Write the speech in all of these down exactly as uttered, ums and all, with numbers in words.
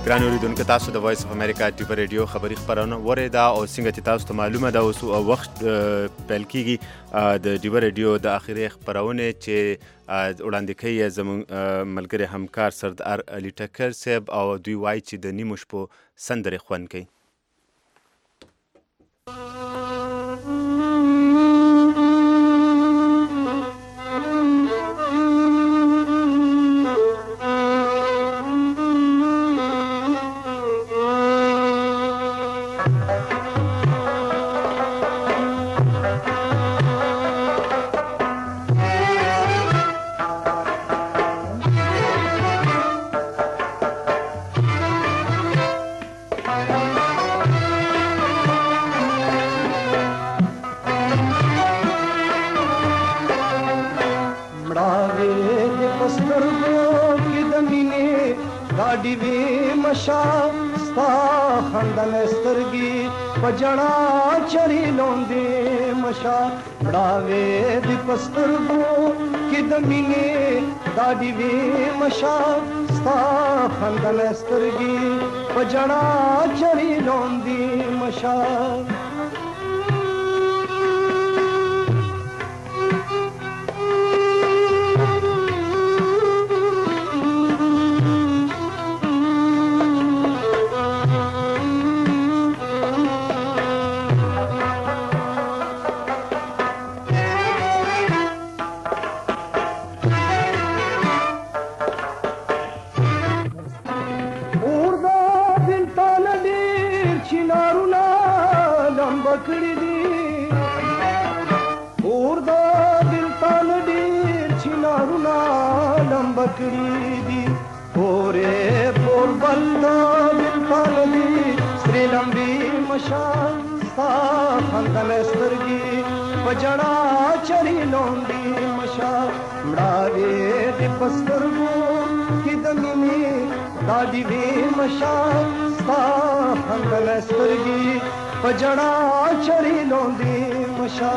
ګران اوریدونکو تاسو د وایس اف امریکا ټیپر ریډیو خبري خبرونه ورېده او څنګه چې تاسو ته معلومه ده اوس وخت پیل کیږي د ټیپر ریډیو د اخیری خبرونه چې وړاندې کوي زموږ ملګری همکار سردار علي ټکر صاحب او دوی وایي چې د نیمو شپو سندرې خوند کوي. बजड़ा चरी लोंदे मशा बड़ावे दी पस्तरगो कि दमीने दादी वे मशा स्ता खंदन स्तरगी बजड़ा चरी लोंदी मशा बजड़ा चरी लोंदी मशा मड़ावे दे पस्तरगो कि दमीने दादी वे मशा सा हंगल स्तरगी बजड़ा चरी लोंदी मशा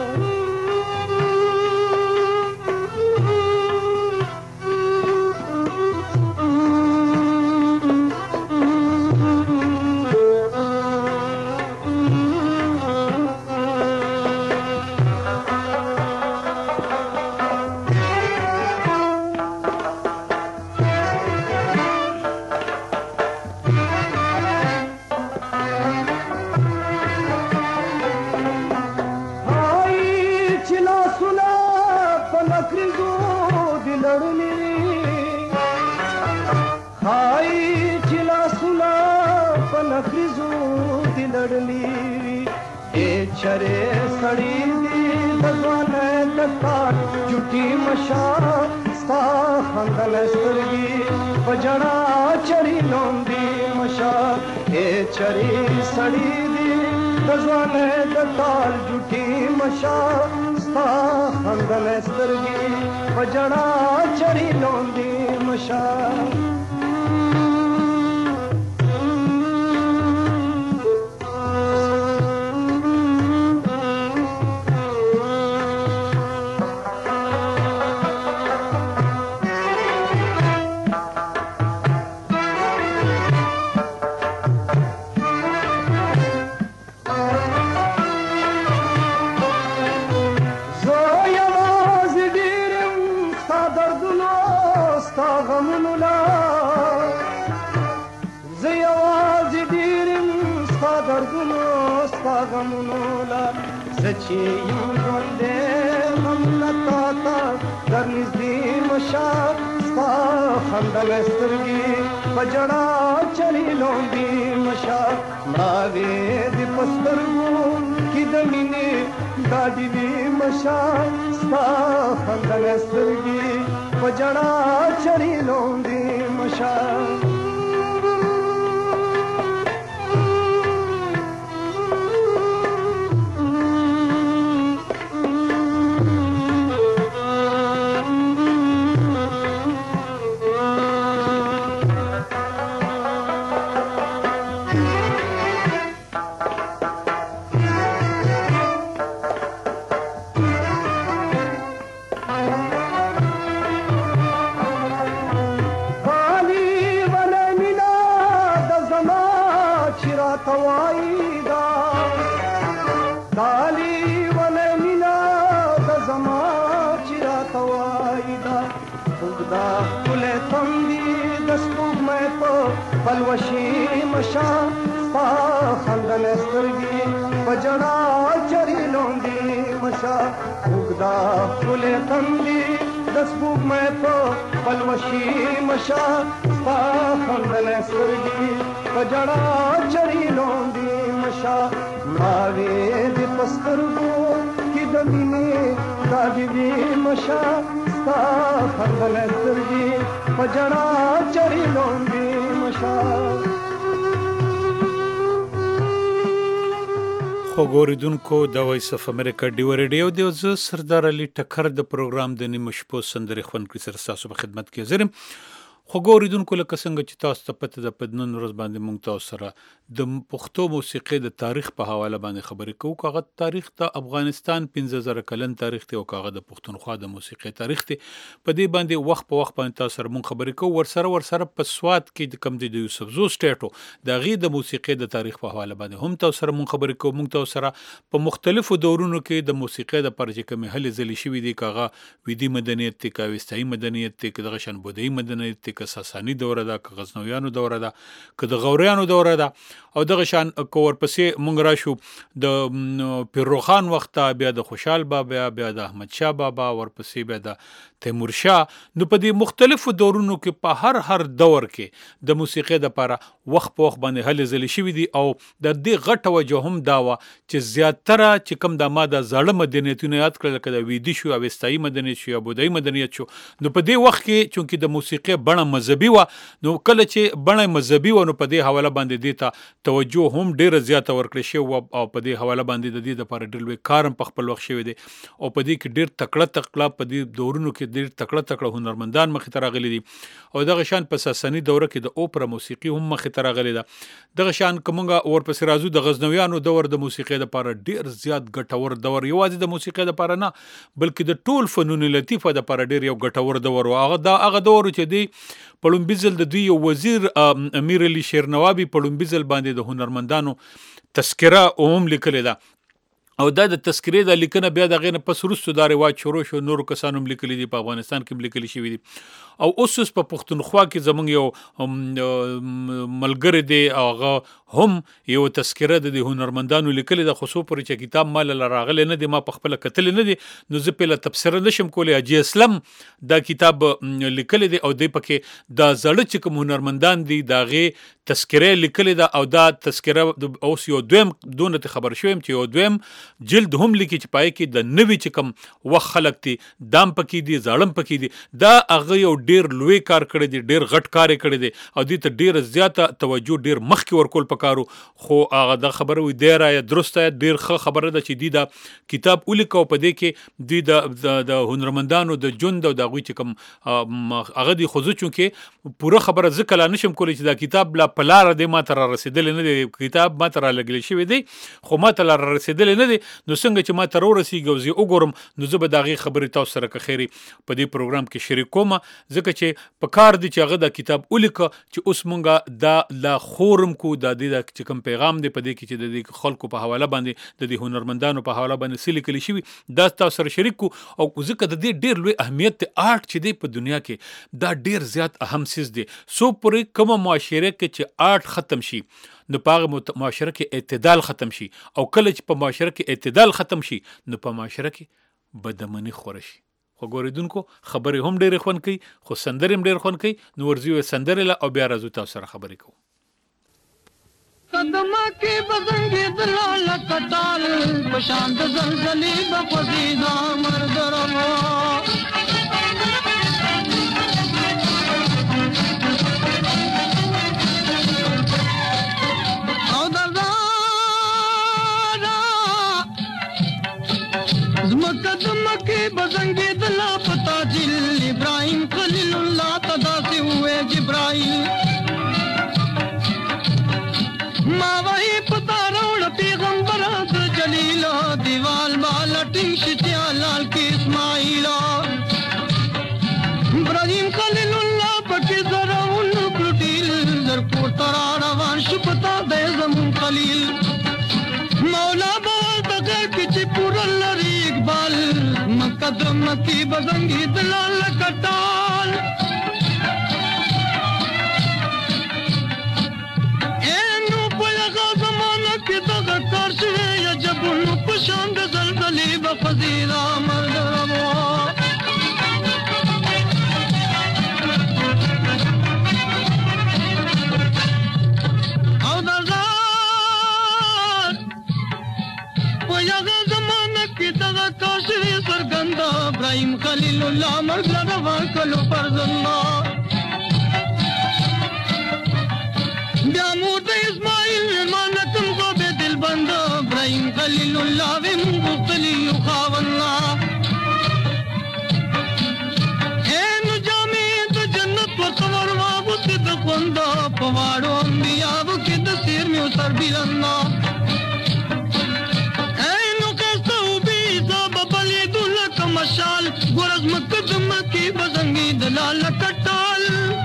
चरे सड़ी दजवाने दकार जुटी मशा सा हंगल सरगी बजड़ा चरी लोंदी मशा ए चरी सड़ी दजवाने दकार जुटी मशा सा हंगल सरगी बजड़ा चरी लोंदी मशा सची युंदे ममता ता गर्निज़ी मशा सा खंदल स्तरगी बजड़ा चली लोंदी मशा मड़ावे दी पस्तरगो कि दमीने दादी वी मशा सा खंदल स्तरगी बजड़ा चली लोंदी मशा اوږدا ښکلی تندي د سپوږمۍ په پلوشي مشا ستا خندنۍ سترګې په ژړا چرې لوندې مشا اوږدا ښکلی تندي د سپوږمۍ په پلوشي مشا ستا خندنۍ سترګې په ژړا چرې لوندې مشا ماوې دې په سترګو کې د مینې دا دې وي مشا ستا خندنۍ سترګې په ژړا چرې لوندې مشا خو ګوریدونکو د وایس اف امریکا ډیو ریډیو دی زه سردار علي ټکر د پروګرام د نیمه شپو سندرې خوندکړي سره ستاسو په خدمت کې حاضر یم. خو ګوریدونکو لکه څنګه چې تاسو ته پته ده په نن ورځ باندې موږ تاسو سره د پښتو موسیقۍ د تاریخ په حواله باندې خبرې کوو. که هغه تاریخ د افغانستان پنځه زره کلن تاریخ دی او که هغه د پښتونخوا د موسیقۍ تاریخ دی, په دې باندې وخت په وخت باندې تاسو سره موږ خبرې کوو. ورسره ورسره په سوات کې د کوم دی د یوسفزو سټیټو د هغې د موسیقۍ د تاریخ په حواله باندې هم تاسو سره موږ خبرې کوو. موږ تاسو سره په مختلفو دورونو کې د موسیقۍ دپاره چې کومې هلې ځلې شوي دي, که هغه ویدي مدنیت دی, که اوستایي مدنیت دی, که دغه شان بودایي مدنیت دی, که ساساني دوره ده, که غزنویانو دوره ده, که د غوریانو دوره ده, او دغه شان که ورپسې مونږ راشو د پیرروخان وخت ته, بیا د خوشحال بابا, بیا د احمدشاه بابا, ورپسې بیا د تیمورشاه. نو په دې مختلفو دورونو کې په هر هر دور کې د موسیقۍ دپاره وخت په وخت باندې هلې ځلې شوي دي, او د دې غټه وجه هم دا وه چې زیاتره چې کوم د ما د زاړه مدنیتونه یاد کړل, لکه د ویدي شو, اوستایي مدنیت شو, یا بودایي مدنیت شو, نو په دې وخت کې چونکې د موسیقۍ بڼه مذهبي وه, نو کله چې بڼه مذهبي وه نو په دې حواله باندې دې ته توجه هم ډیره زیاته ورکړې شوې وه, او په دې حواله باندې د دې دپاره ډېر لوی کار هم په خپل وخت شوی دی, او په دې کې ډېر تکړه تکړه په دې دورونو کې ډېر تکړه تکړه هنرمندان مخې ته راغلي دي, او دغه شان په ساساني دوره کې د اوپرا موسیقي هم مخې ته راغلې ده. دغه شان که مونږ ورپسې راځو د غزنویانو دور د موسیقۍ دپاره ډېر زیات ګټور دور, یوازې د موسیقۍ دپاره نه بلکې د ټول فنون لطیفه دپاره ډېر یو ګټور دور و. هغه دا هغه دور چې دی په لومبي ځل د دوی یو وزیر امیر علي شیر نوابي په لومبي ځل باندې د هنرمندانو تذکره هم لیکلې ده, او دا د تذکرې د لیکنه بیا د هغې نه پس وروستو دا رواج شروع شو, نورو کسانو هم لیکلي دي, په افغانستان کې هم لیکلي شوي دي, او اوس اوس په پښتونخوا کې زموږ یو ملګری دی, هغه هم یو تذکره د هنرمندانو لیکلې ده, خو څو پورې چې کتاب ما له راغلی نه دی, ما په خپله کتلی نه دی, نو زه پرې له تبصره نشم کولی. حاجي اسلم دا کتاب لیکلی دی, او دی پکې دا زړه چې کوم هنرمندان دي د هغې تذکره لیکلې ده, او دا تذکره اوس یو دویم دونه ته خبر شویم چې یو دویم جلد هم لیکي چې پای کې د نوي چې کوم وخت خلک دي دام پکې دي, زاړم پکې دي, دا هغه یو ډیر لوی کار کړی دی, ډیر غټ کار یې کړی دی, او دې ته ډیره زیاته توجه ډیر مخکې ورکول پکارو. خو هغه دا خبره وي دی رایه درسته ډیر ښه خبره ده چې دوی دا کتاب ولیکه, او په دې کې دوی د هنرمندانو د ژوند او د هغوی چې کوم هغه دي. خو زه چونکې پوره خبره زه کله نشم کولی چې دا کتاب لا په لاره دی ما ته را رسېدلی نه دی, کتاب ما ته را لګلی شوی دی خو ما ته لا را رسېدلی نه دی, نو څنګه چې ما ته راورسېږي او زه یې وګورم نو زه به د هغې خبرې تاسو سره که خیرې په دې پروګرام کې شریک کوم, ځکه چې په کار دی چې هغه دا کتاب ولیکه چې اوس مونږ دا لا خورم کو د دې چې کوم پیغام دی په دې کې چې د دې خلکو په حواله باندې د دې هنرمندانو په حواله باندې څه لیکلي شوي دا تاسو سره شریک کو. او ځکه د دې ډېر لوی اهمیت دی, آرټ چې دی په دنیا کې دا ډېر زیات اهم څیز دی. څو پورې کومه معاشره کې چې آرټ ختم شي نو په هغه معاشره کې اعتدال ختم شي, او کله چې په معاشره کې اعتدال ختم شي نو په معاشره کې بدامني خوره شي. خو ګورېدونکو خبرې هم ډېرې خوند کوي, خو سندرې هم ډېر خوند کوي, نو ورځو یې سندرې له او بیا راځو تاسو سره خبرې کوو. قدمه کې بزنګېدله لکه ټال په شان د زلزلې به خوځېده مردرمه او د زاړه زمکه دمکې بزنګېدله په تاجل ابراهیم خلیل الله ته داسې وویې جبرایل ما وحی پتا روڑ پیغمبر د جلیل دیوال بالا ټینګ شتیا لال کې اسماعیل ابراهیم خلیل الله پټي زراون کړټیل در کو ترا روان شو پتا د زمون خلیل مولا بول د غیر کې پور لري اقبال مکه قدم کی بزنگی دلال کٹال اینو پلغا زمانہ کی دغا کارشوی یا جبونو پشاند زلزلی بخزیرہ مرد روا او دزار پلغا زمانہ کی دغا کارشوی سرگندہ ابراہیم خلیل اللہ مرد روا کلو فرزندہ بیامود اسماعیل مانتم کو بے دل بندہ ابراہیم خلیل اللہ وی مغفلی خاونا این جامعیت جنت و قمر وابت دخوندہ پوارو انبیاء وکی دسیر میں اتر بیلنا اینو کستو بیزا ببلی دولک مشال گرز مقدم کی بزنگی دلال کٹال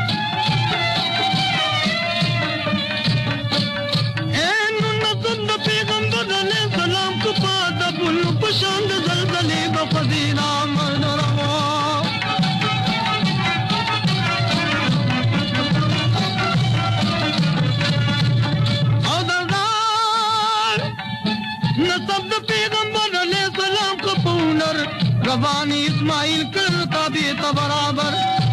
پشاند زلزلی بخزینا مرد روا او دردار نصب دا پیغمبر علیہ السلام کا پونر روانی اسماعیل کر تابیت برابر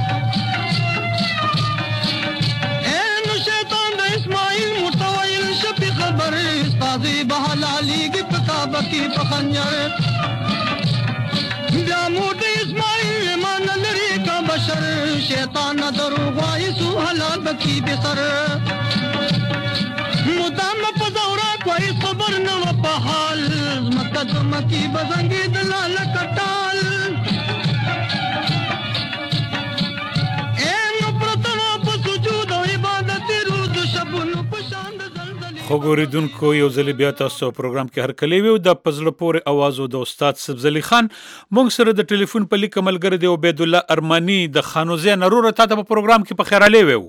این شیطان دا اسماعیل متوائل شبی خبر استازی بحلالی کی پتابہ کی پخنجر بیامود اسماعیل ایمان لری کا بشر شیطان دروغوائی سو حلال بکی بسر مدام پزورا کوئی صبر نو پحال مقدم کی بزنگی دلال کٹال این پرتنا پسجود و عبادت روز شبن پشاند خو ګوریدونکو یو ځل بیا تاسو پروګرام کې هر کلی ویو د پزله پورې आवाज او د استاد سبزلی خان مونږ سره د ټلیفون په لیک عملګر دی عبید الله ارمانی د خانوزه نرور ته په پروګرام کې په خیر علي ویو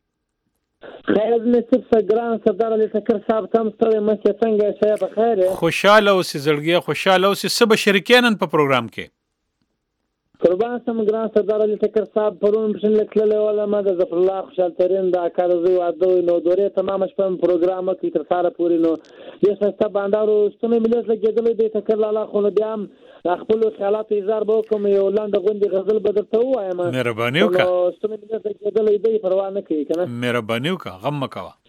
خیر دې څه ګران صدر علي فکر صاحب تم ستړي مکه څنګه شي په خیر خوشاله او سزړګي خوشاله او سب شریکانن په پروګرام کې قربان سم ګران صدر علي فکر صاحب پرون بشن لیکل ولا ما د ظفر الله خوشال ترين دا کار زوی واده نو دوره تمام شپه پروګرام کې تر سره پوری نو یو څه باندارو ستنه ملت لګیدل دي تکر لاله خو بیا خپل خیالات اظهار وکم یو لاند غوندي غزل بدرته وایم مهرباني وکړه ستنه ملت لګیدل دي پروا نه کوي کنه مهرباني وکړه غم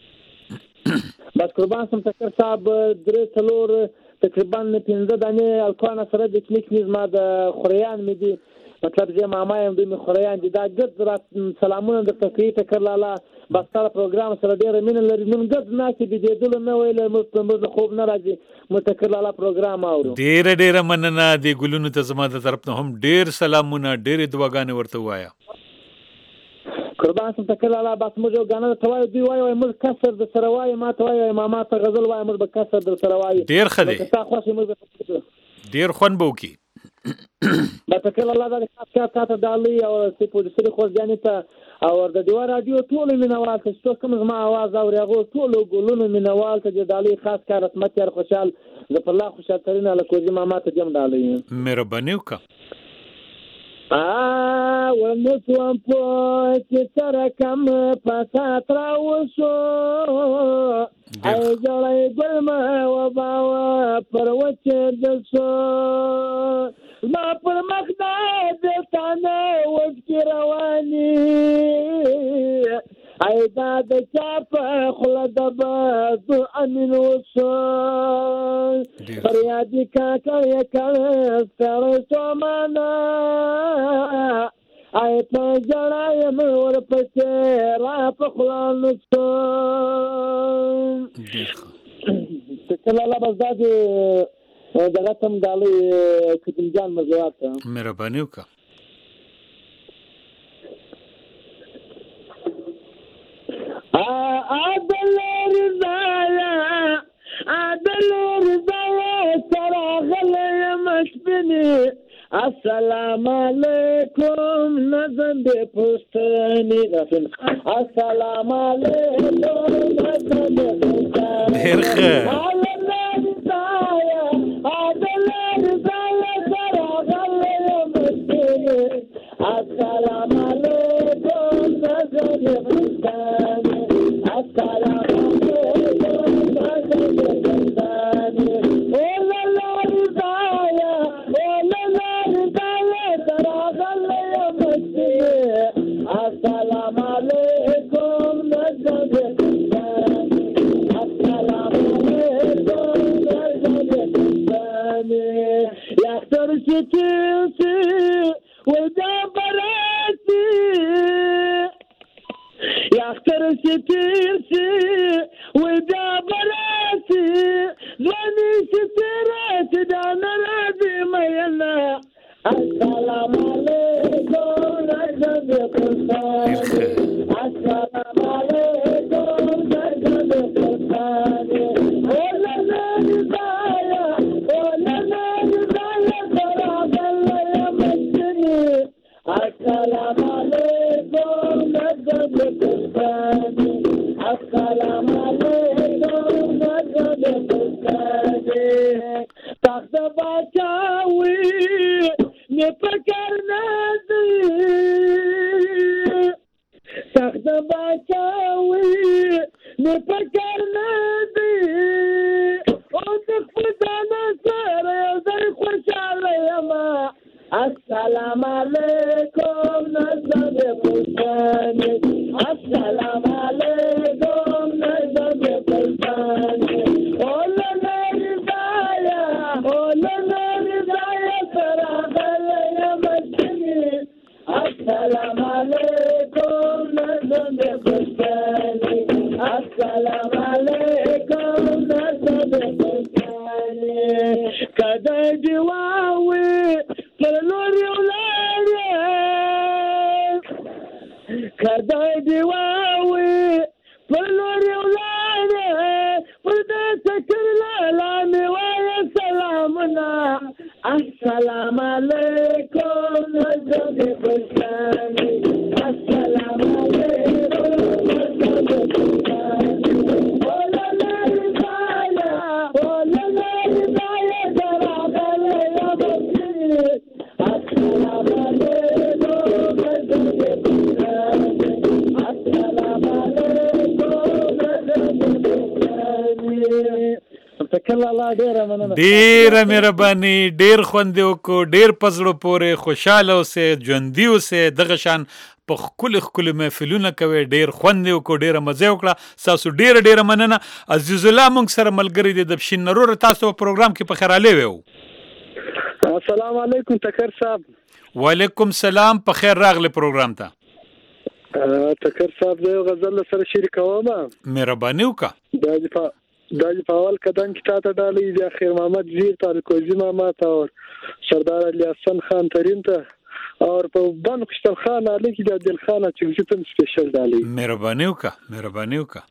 مکوا بس قربان سم فکر صاحب درې څلور تقریبا پنځه دانه الکوانه سره د کلیک نظم د خریان مې دي مطلب زه ماما یم د خریان دي دا ګد رات سلامونه د تکریته کړلاله بس تر پروګرام سره ډیر مين لري نن ګد ناسي دي دل نه ویل مستمر خوب نه راځي متکرلاله پروګرام اورو ډیر ډیر مننه دی ګلونو ته زما د طرف نه هم ډیر سلامونه ډیر دعاګانې ورته وایا قربان سم تکرلاله بس موږ غانه توای دی وای وای موږ کسر د سره وای ما توای ماما ته غزل وای موږ به کسر د سره وای ډیر خدي ډیر خون بو کی دا تکل الله دا کار کاته دالي او سپو د سری خو ځانې ته او د دیوار رادیو ټول مینوال ته څو کوم زما आवाज او هغه ټول ګلونو مینوال ته د دالي خاص کار رسمت یار خوشحال ظفر الله خوشحال ترين له کوزي ماما ته جام دالي مهرباني وکړه ا ورنه کوم په چې تر کم پاتات راوسو ای جوړای ګلما و باوا پر وچه دسو ما پر مخدا د تانه وځ رواني ای دا د چا په خله د باز امین وسو فریاد کا کړه کړه ستاره سمانا ای په جړای مور پسې را په خلان وسو څه لاله بس دا دغه تم دالي کتم جان مزوات مهرباني وکړه ا عدل رضا عدل رضا سراغل مشبني السلام علیکم نظم بے پوستنی السلام علیکم نظم بے پوستنی دیر خیر عدل رضا عدل رضا سراغل ودا براتي يا اختر ستيرتي ودا براتي زواني ستيرتي دانا رابي ميلا السلام عليكم نجد قصاني السلام عليكم نجد قصاني ولا نجدايا ولا نجدايا سراب الله يمسني السلام عليكم نجد قصاني السلام عليكم نجد قصاني تخت باچاوي ne pakarna di takht bachawi ne pakarna di o takhdana sara zai khushala yama assalamu alaikum nazab pustani assalamu alaikum nazab pustani ola nari daya ola nari daya sara السلام عليكم نزل بستاني السلام عليكم نزل بستاني كذا جواوي كالنور يولاني كذا جواوي كالنور يولاني فردت كرلا لاني ويا سلامنا السلام عليكم نزل بستاني السلام عليكم نزل بستاني ولا نرجع ولا نرجع دراب يا بستاني السلام عليكم نزل بستاني السلام عليكم نزل بستاني ډیره مهرباني ډیر خوند وکړو ډیر پزړو پورې خوشاله اوسه ژوندي اوسه دغه شان په خپل خپل محفلونه کوي ډیر خوند وکړو ډیره مزه وکړه تاسو ډیره ډیره مننه عزیز الله مونږ سره ملګری دي د بشین نرور تاسو په پروګرام کې په خیراله وو السلام علیکم ټکر صاحب وعلیکم سلام په خیر راغله پروګرام ته ټکر صاحب د غزل سره شریکوم مهرباني وکړه د داجی پاول قدم کی تا ډالۍ د اخر محمد زیر تاریکوزی ماما تا اور سردار علی حسن خان ترین ته اور په بن خوشتل خان علی کی د دل خان چې تم سپیشل ډالۍ مهرباني وکړه مهرباني وکړه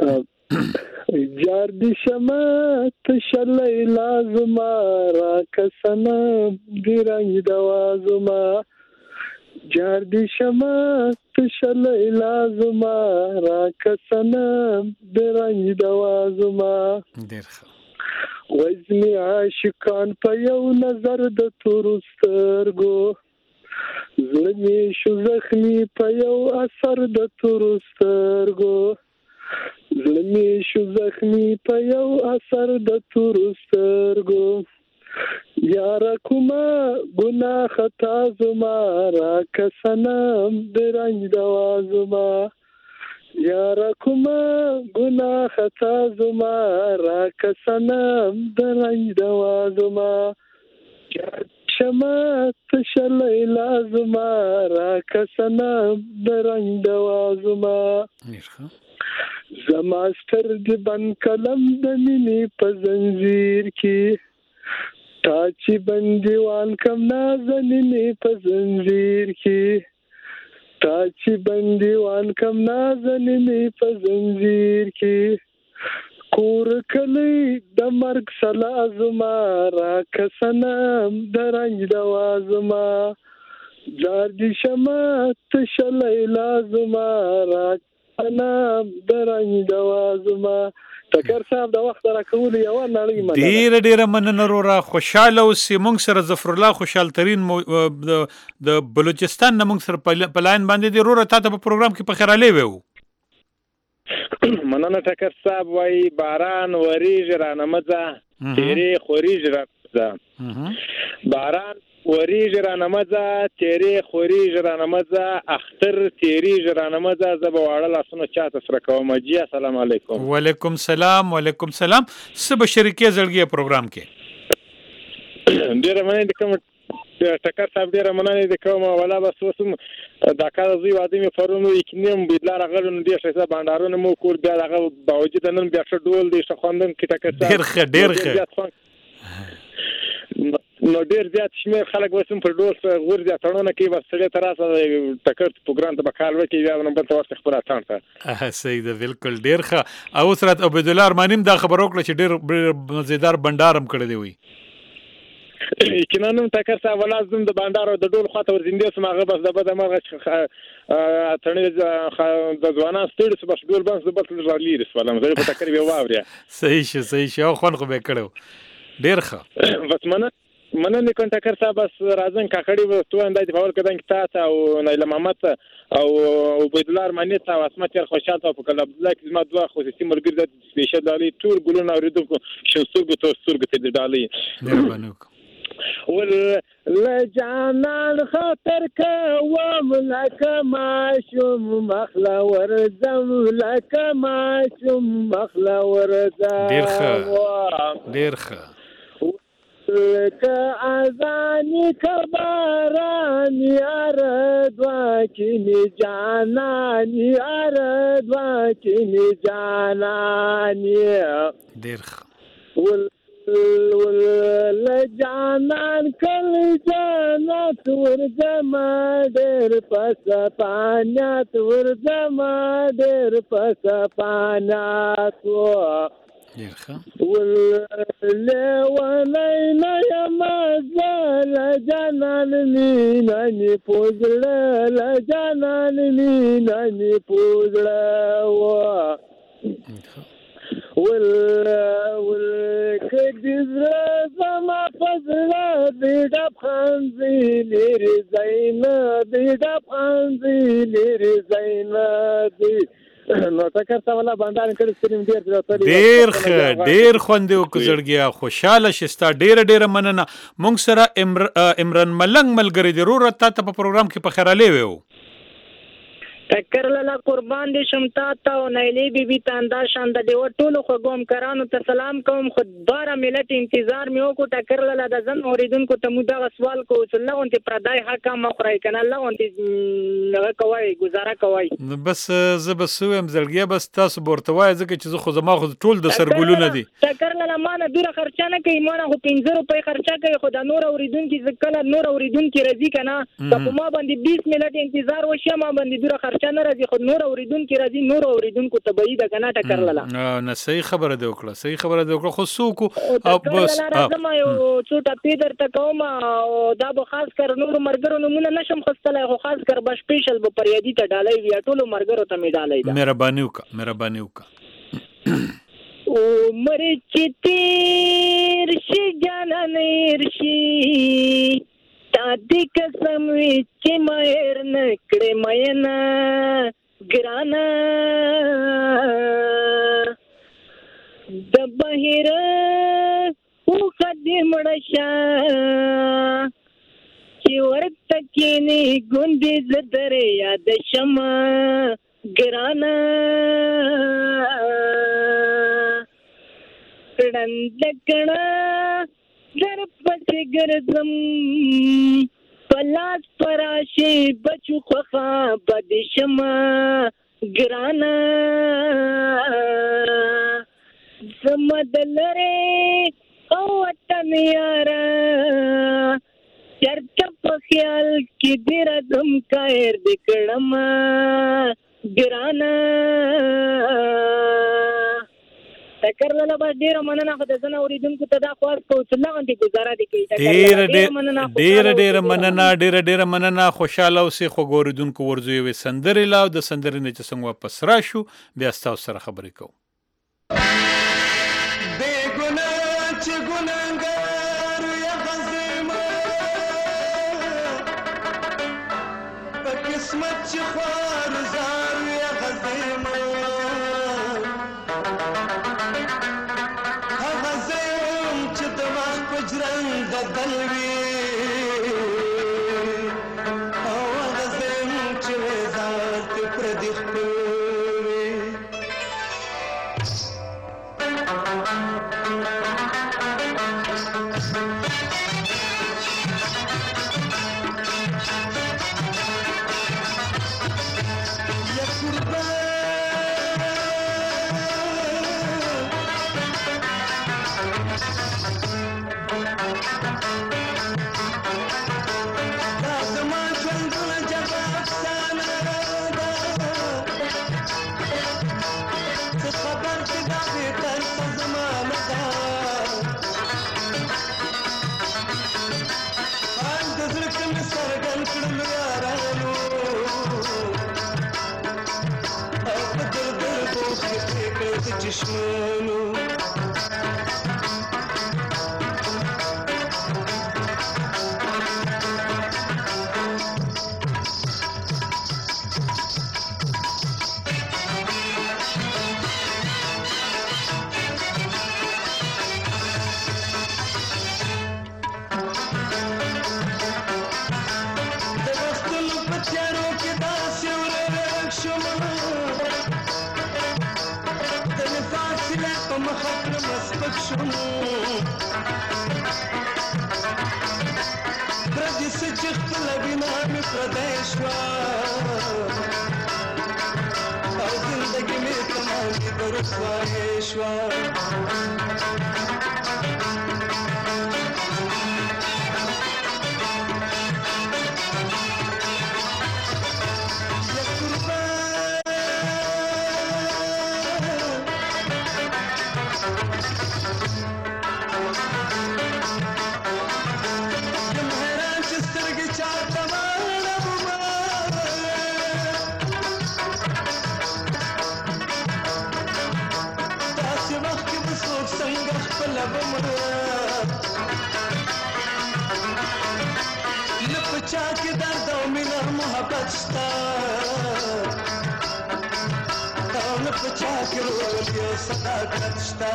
جار دی شمات شلای لازما را کسنا دی رنگ دوازما جار دی شمات شلای لازما را کسنا دی رنگ دوازما ډیر ښه وزنی عاشقان په یو نظر د تورسترګو زړه شو زخمی په یو اثر د تورسترګو زلمی شو زخمی په یو اثر د تورسترګو یارا کومه ګناه خطا زما را کسنم د رنگ دوازما یارا کومه ګناه خطا زما را کسنم د رنگ دوازما شمات شلای لازما را کسنم د رنگ دوازما زماستر دی بن کلم د مینې په زنجیر کې تا چې بندیوان کم نازنینې په زنجیر کې تا چې بندیوان کم نازنینې په زنجیر کې کور کلی د مرګ سلا زما را کسنم د رنگ دوازما جار دی شمات شلای لازما را انا درنګ دوازما ټکر صاحب د وخت راکول یو نړۍ مننه ډیر ډیر مننه رورا خوشاله اوسې مونږ سره ظفر الله خوشحال ترين د بلوچستان نه مونږ سره په لاین باندې دی رورا تاسو په پروګرام کې په خیراله وو مننه ټکر صاحب وای باران وریج رانمزه تیری خوريج رانمزه باران وریج رانمزه تیری خوريج رانمزه اختر تیری رانمزه زبا واړه لاسونو چاته سره کوم جی السلام علیکم وعلیکم سلام وعلیکم سلام سب شریکه زړګي پروګرام کې ډیر مننه کوم ټکر صاحب ډیره مننه د کوم ولا بس وسم دا کار زوی واده می فرونو یکنیم بدلار غلن ډیر څه بانډارونه مو کور بیا دغه باوجود نن بیا څه ډول دي څه خوندم کې ټکر صاحب ډیر ښه ډیر ښه نو ډیر زیات شمیر خلک وسم پر ډول ور زیات تړونه کې بس سړی تراسه ټکر پروګرام ته بکال وکي بیا نو بل څه خبره تانته صحیح ده بالکل ډیر ښه او سرت عبدالله ارمانیم دا خبر وکړه چې ډیر مزیدار بانډارم کړی دی وي کینانم ټکر صاحب ولازم د بانډار او د ډول خاطر ورزنده سم هغه بس د بده مرغه تړنې د ځوانان ستړي بس ډول بس د بل رالي رسولم زه په ټکر به واوریا صحیح شه صحیح شه خو خو به کړو ډیر ښه بس منه مننه کوم ټکر صاحب بس راځن کاکړي وستو اندای په ول کدان کې تا او نایله محمد او عبدالله ارمانی ته اسمت خوشحال ته په کله عبد الله کې ما دوه خصوصي مرګ د سپیشل دالي تور ګلونه اوریدو شنسورګو تو ستورګو ته دالي مهرباني ول لجانان خاطر کوم لکه ماشوم مخلا ورزم لکه ماشوم مخلا ورزم ډیر ښه ډیر ښه لکه اذانی کبارانی اردوا کینی جانانی اردوا کینی جانانی ډیر ښه ول ول جانان کل جانات ورزما ډېر پس پانات ورزما ډېر پس پانات ډیر ښه ول لیوانینا یمازل جانان مینانی پوزړه ل جانان مینانی پوزړه و ول ول کدیزره زما فزله بیډا خانزی لري زینا بیډا خانزی لري زینا دی نو ټکر څه ولا باندې کړي سپریم ډیر ډیر ښه ډیر خوند یو کزړګیا خوشاله شستا ډیر ډیر مننه مونږ سره عمران ملنګ ملګری دی رور ته په پروګرام کې په خیراله ویو ټکر لاله قربان دي شمتا ته او نایلی بیبي تاندا شاند دی ټولو خو ګوم کرانو ته سلام کوم خدای ملت انتظار میو کو ټکر لاله د ځن اوریدونکو ته مو دا سوال کو چې الله اونته پردای حق ما خورای کنه الله اونته کوي گزاره کوي بس زه بس ويم زړګیا بس تاسو ورتوای ځکه چې زه خو زما خو ټول د سرګولونه دي ټکر لاله ما نه ډیره خرچه نه کوي ما نه خو پنځه روپۍ خرچه کوي خو د نور اوریدونکو ځکه نور اوریدونکو راځي کنه په ما باندې بیس ملت انتظار وشه ما باندې ډیره خرچه نه راځي خو نور اوریدونکو راځي نور اوریدونکو ته به د کنه ټکر لاله نه صحیح خبره دی وکړه صحیح خبره دی وکړه خو سوکو او بس راځم یو څو ټاپې درته کوم او دا به خاص کر نور مرګرو نمونه نشم خستلای خو خاص کر به سپیشل به پریادي ته ډالای وی ټولو مرګرو ته می ډالای دا مهرباني وکړه مهرباني وکړه او مرچ تیر شي جانان رشي تا دې قسم چې مېر نکړې مېنا ګرانا د بهر او قدم رشا چې ورته کېنی ګوندې زدر یاد شمه ګرانا کړند کړه در پسې ګرځم پلاس پراشي بچو خوخه بد شمه ګرانا زمدلره او وطن یارا چرچ په خیال کې دیر دم کایر دکړم ګرانا ټکر لاله با ډیر مننه خو د زنه اوریدونکو ته دا خواست کوم چې لا غونډه گزاره دي کوي ډیر ډیر ډیر مننه ډیر ډیر مننه خوشاله اوسې خو ګوریدونکو ورزوي وي سندري لاو د سندري نه چې څنګه واپس راشو بیا تاسو سره خبرې کوم بے گناہ چ گناہگار یا غزیمه په قسمت چ خوار زار یا غزیمه جرنگ دلوی او غزم چوزات پردیخ پوری دشمنو پردې څه چې خپله وینا مې پردی شوه او زندګي مې تمامي د رسوایې شوه چا کې درد او مینه محبت شته او نه په چا کې رورولي او صداقت شته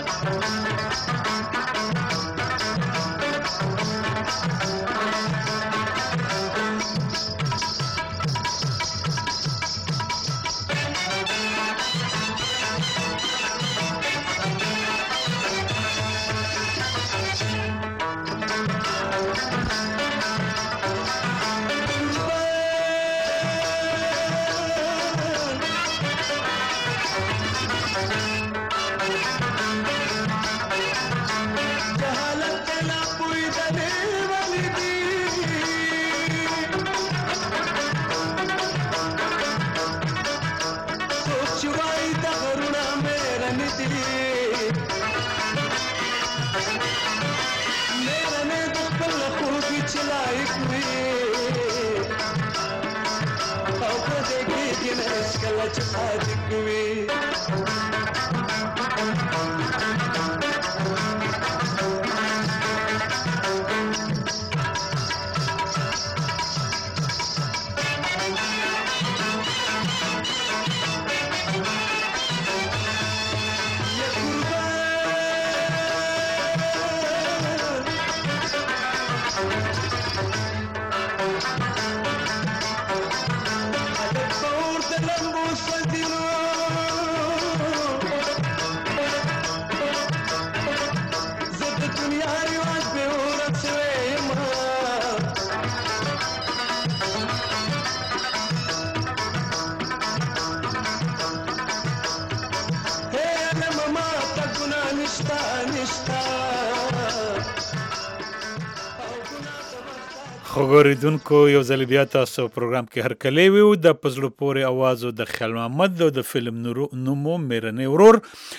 خبریدونکو یو ځل بیا تاسو پروګرام کې هر کلی ویو د پزړو پورې आवाज او د خیال محمد او د فلم نومو میرنه ورور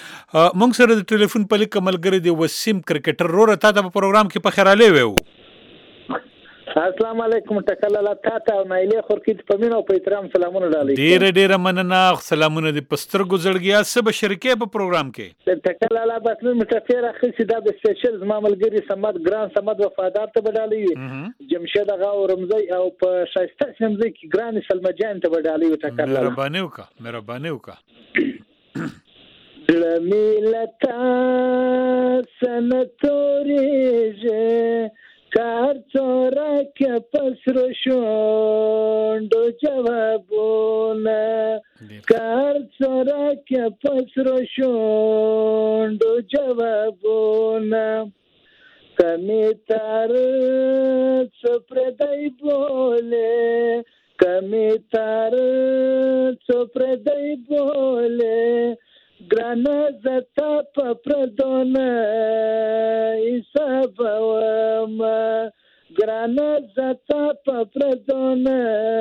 مونږ سره د ټلیفون په لیک ملګری دی وسیم کرکټر رور ته د پروګرام کې په خیراله ویو السلام علیکم ټکلاله تاته او نایله خورکیت په مینه او په احترام سلامونه ډالې ډیر ډیر مننه سلامونه د پستر ګزړګیا سب شریکه په پروګرام کې ټکلاله بس نو متفیر اخی دا د سپیشل زما ملګری سمد ګران سمد وفادار ته بدالې جمشید غا او رمزي او په شایسته شمزي کې ګران سلمجان ته بدالې ټکلاله مهرباني وکا مهرباني وکا دلمیلتا سنتوریجه کار چورا که پسرو شوندو جوابونه کار چورا که پسرو شوندو جوابونه کمی تار سپردای بوله کمی تار سپردای بوله گرانا زتا پا پردونه حساب وما گرانا زتا پا پردونه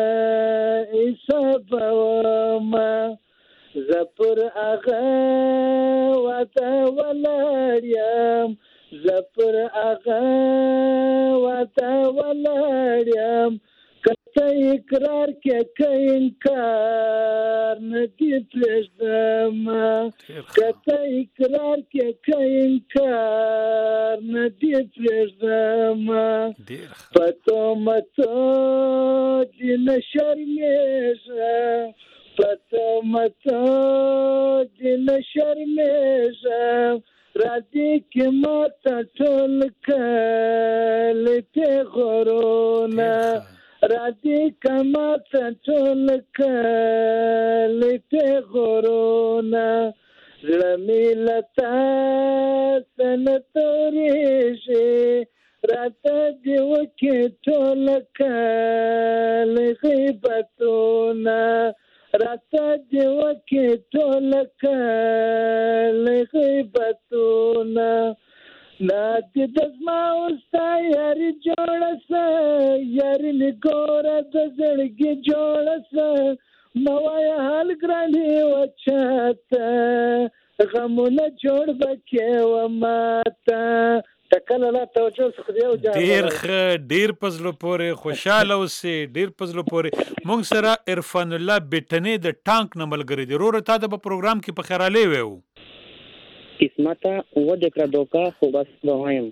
حساب وما زپر آغا واتا ولاریم زپر آغا واتا ولاریم کته اقرار کې که انکار نه دي پرېږدم کته اقرار کې که انکار نه دي پرېږدم په تهمتو دې نه شرمېږم په تهمتو دې نه شرمېږم راځي کې ماته ټول کلی پېغورونه راځي که ماته ټول کلی پېغورونه زړه مې له تاسو نه تورېږي راته دې وکړې ټول کلی غیبتونه راته دې وکړې ټول کلی غیبتونه دا دې د زما وستا یاري جوړه سه یاري مې ګوره د زړګي جوړه سه مه وایه حال ګرانې وه چاته غمونه جوړ به کېوه ماته ټکله لا توجه خدای او جان ډیر ښه ډیر پزلو پورې خوشاله اوسې ډیر پزلو پورې مونږ سره عرفان الله بیٹنې د ټانک نه ملګری دی وروره تا د په پروګرام کې په خیراله ویو قسمته و د کړه دوکا خو بس بوایم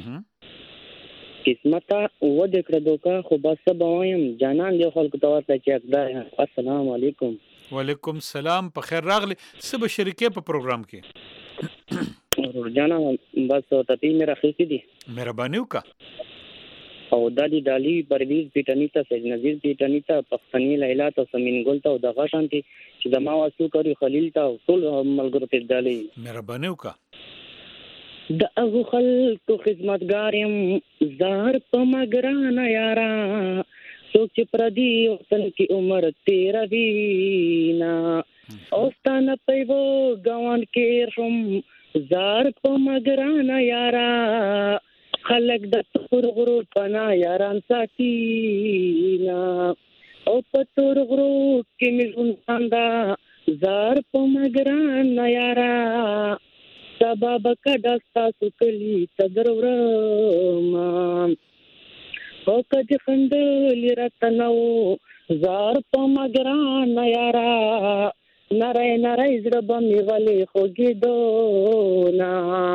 قسمته و د کړه دوکا خو بس بوایم جانان دی خلکو ته ورته چې اقدار السلام علیکم وعلیکم السلام په خیر راغلی څه به شریکې په پروګرام کې جانا بس تتی میرا خیسی دی مهرباني وکړه او دادی دالی پرویز پیټنی ته سید نذیر پیټنی ته پښتنی لیلا ته سمین ګل ته د غشانتي چې د ما واسو کوي خلیل ته ټول ملګرو ته دالی مهرباني وکړه د هغه خلکو خدمتګارم زهر په مګرانه یارا څوک چې پردي وطن کې عمر تیرا وینا اوستانه پیو ګوان کې شم زار په مګرانه یارا خلک د تور غرو پنا یاران ساتینا او په تور غرو کې ملون اندا زار په مګرانه یارا سبب کډا تاسو کلی تدرورما او کدي خندل راتنو زار په مګرانه یارا نرای نرای زړه به مې غلې خوږېدونه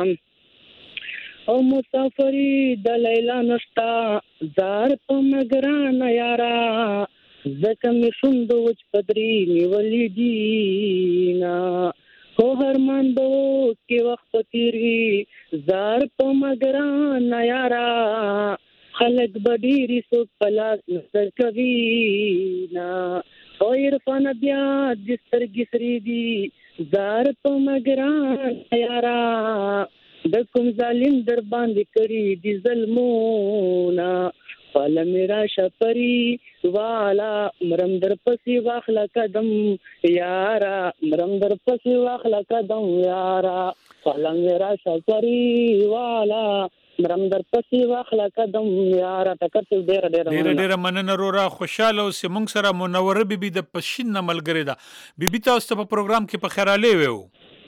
او مسافري د لیلا نشته زار په مګرانه یارا ځکه مې شونډو وچ پدري نیولې دينا خو هرمان به کې وخت تیري زار په مګرانه یارا خلک به ډېرې څوک په لاس نظر کوي نه او عرفان بیا د سترګې سرې دي زار په مګرانه یارا د کوم ظالم در باندې کړي دي ظلمونه فاله میرا شپری والا مرم در پسې واخله قدم یارا مرم در پسې واخله قدم یارا فاله میرا شپری والا مرم در پسې واخله قدم یارا ټکر ډېر ډېر ډېر ډېر مننه رورا خوشاله اوسې مونږ سره منوره بیبي د پښین نه ملګرې ده بیبي تاسو ته په پروګرام کې په خیراله ویو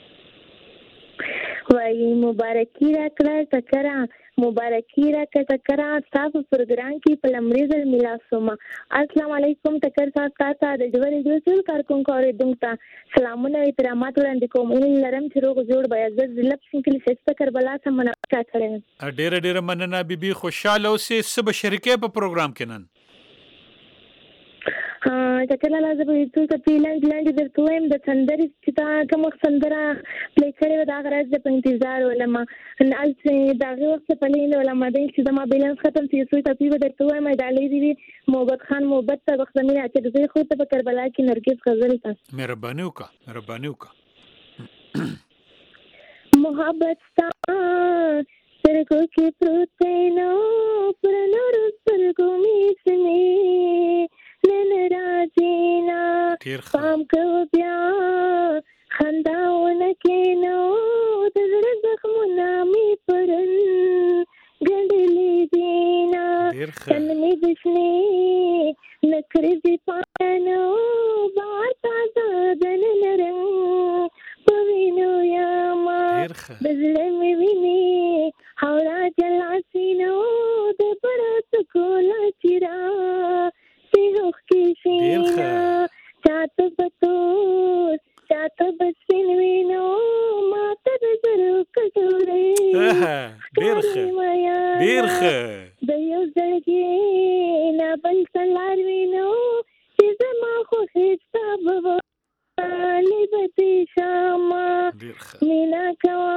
وای مبارکي راکړه ټکره مبارکي راکړه ټکره تاسو پروګرام کې په لمړي ځل ملاسومه السلام علیکم ټکر صاحب تاسو د ډېر ډېر ټول کارکونکو اوریدونکو سلامونه احترامات وړاندې کوم ان لرم چې روغ جوړ بیا عزت لب شکل سست کربلا سمونه کا کړم ډېر ډېر مننه بیبي خوشاله اوسې سب شریکې په پروګرام کې نن ها ټکر لازم وي چې پیلند لاند درته وایم د سندري چې تا کوم سندره پلی کړې دا غرض د انتظار ولما ان الڅ دا وخت په لین ولما د چې ما بیلانس ختم شي سوی ته پیو درته وایم دا لې دی محبت خان محبت ته وخت مې اته د خو ته په کربلا کې نرګس غزل تا مهرباني وکړه مهرباني وکړه محبت تا سرګو کې پروت نو پر نور سرګو می سنې نن راځینا پام کو بیا خنداونه کې نو د زړه زخمونه می پرن ګډلې دینا تن می بسنې نکرې دې پانو بار تازه دن نرم پوینو یما بزړه می ویني حورا جلاسینو د پرات کولا چیرا وینا چاته بتور چاته بسین وینو ماته د زرو کټورې ډیر ښه ډیر ښه د یو ځلګي نه بل سلار وینو چې زما خو هیڅ به لبتی شاما مینا کوا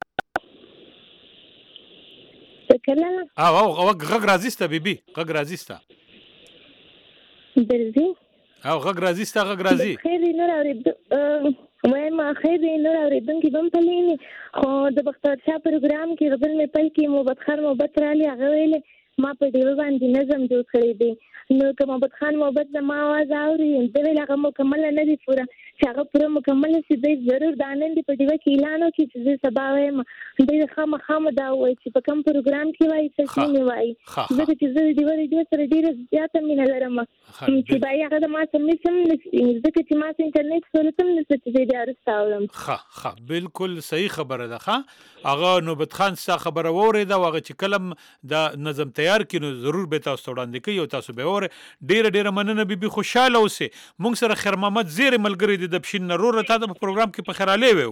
تکلا او او غږ راځي ستا بیبي غږ راځي ستا درځي او غږ راځي ستا غږ راځي خیر نور اورید وای ما خیر نور اوریدونکي بم پلینی خو د بختور شاه پروګرام کې غبل مې پل کې محبت خان محبت رالي هغه ویلې ما په ډیو باندې نظم جوړ کړی دی نو که محبت خان محبت د ما आवाज اوري د ویل هغه مکمل نه دی پورا چې هغه پورا مکمل شي دی ضرور د آنند په دیو کې اعلان وکړي چې سبا وایم د خامخا دا وایي چې په کوم پروګرام کې وایي څه نه وایي ځکه چې زه د دیو ریډیو سره ډیره زیاته مینه لرم چې دا هغه د ما سم نشم ځکه چې ما انټرنیټ سہولت هم نشته چې دې ارستاولم ښه ښه بالکل صحیح خبره ده ښه هغه نوبت خان څخه خبره ووري دا هغه چې کلم د نظم تیار کینو ضرور به تاسو وړاندې کوي او تاسو به وره ډیر ډیر مننه بیبي خوشاله اوسه مونږ سره خیر محمد زیر ملګری د بشین نرور ته د پروګرام کې په خراله وو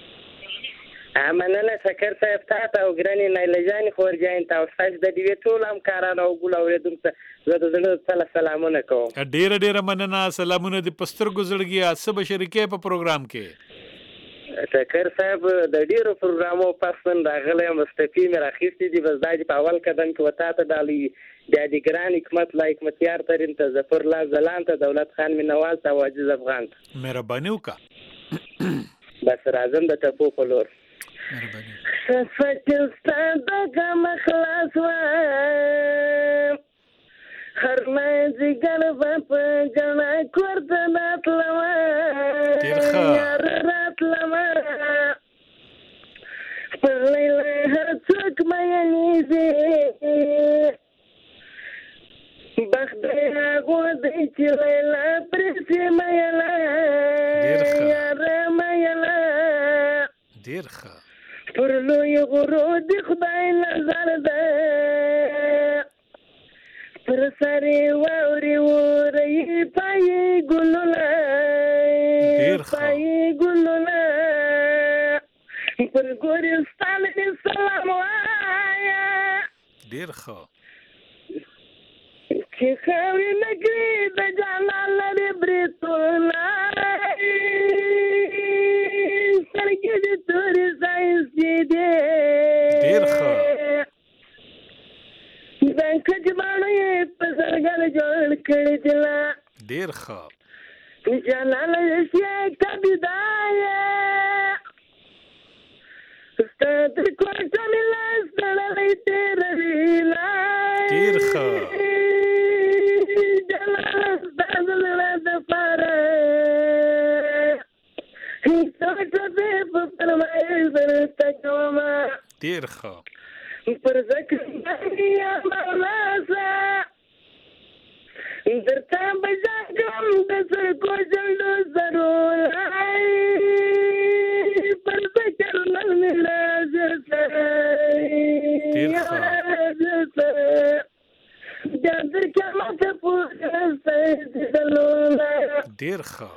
مننه شکر صاحب تاسو او ګرانی نایلجان خورجان تاسو د دې ټول هم کارانو او ګول اوریدونکو زه د زړه سره سلامونه کوم ډیر ډیر مننه سلامونه د پستر گزړګي اسب شریکې په پروګرام کې شکر صاحب د ډیرو پروګرامو پسند راغلی مستفی مې راخېستې دي بس دا چې په اول قدم کې وتا ته ډالي د دې ګران حکمت لا حکمتیار ترين ته ظفر الله زلان ته دولت خان مینوال ته واجز افغان مهرباني وکړه بس راځم د ټپو په لور مهرباني فتستان دغه مخلاص و هر مې ګل په جنا کوړه ناتلما یار راتلما په لیلا هر څوک مې نیزه بخت هغه د چې لیلا پرسه مې لا یار مې لا ډیر ښه پر لوی غرو د خدای نظر ده پر سره ووري ووري پای ګلولا پای ګلولا پر ګورستان دې سلام وایا ډیر ښه چې خوري نګري د جانان لري برتولا سرګې دې تورې ساينس دې ډیر ښه بنکج باندې په سرګل جوړ کړی دلا ډیر ښه جانان شي کبدايه ستاد کوټه ملاس دلې تیر ویلا ډیر ښه جانان دلې د پاره هیڅ څه په پرمای زرت کوما ډیر ښه پر ذکر یا مولاسا درتا بجاګم د سر کو جلو ضرور پر ذکر نن لازم ډیر ښه در کما ته پوهه ډیر ښه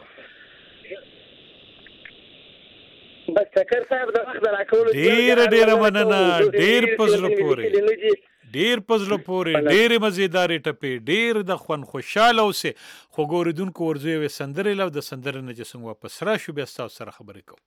بس شکر صاحب د وخت راکول ډیر ډیر مننه ډیر پزړه پورې ډیر پزړه پورې ډیر مزیدار ټپې ډیر د خوان خوشاله اوسه خو ګوردونکو ورځي و سندرې لو د سندرې نه چې څنګه واپس راشو بیا تاسو سره خبرې کوم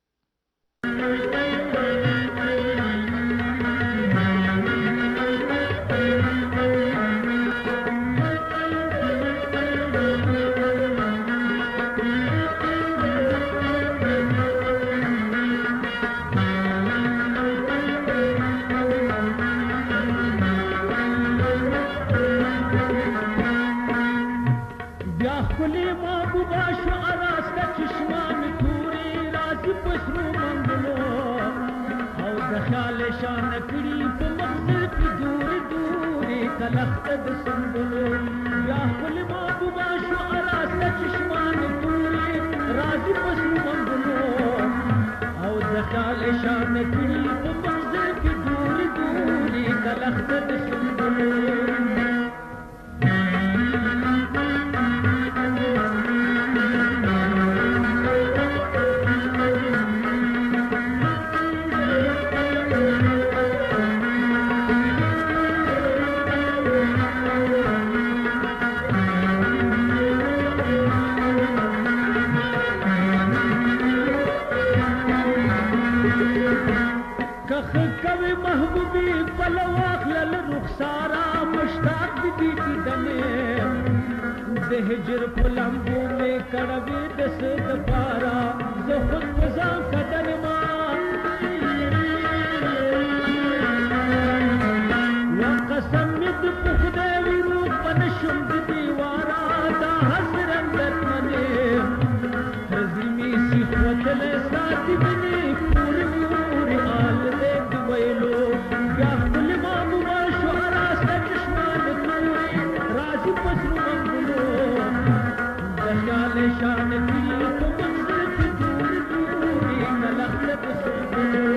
لخت د سنبلو یا خپل محبوبا شو اراسته چشمان توري راځي پسو منګلو او د خال شان کړي په منظر کې دوري دوري د لخت د سنبلو بل واخلل رخسارا مشتاق دی دیدنه د هجر پلمبو میں کڑوی دس دپارا زه خود پزان کدن ما یا قسم مد پخده وی روح پنشم دی دیوارا دا حسرم دتمنه رزمی سی خوتل ساتی بنی پور میوری آل دیگ ویلو یا کل مامو ما شعرا سا چشمان توری رازی پسرو منگلو دخیال شان دل تو منظر کی دور دوری نلخت سنگلو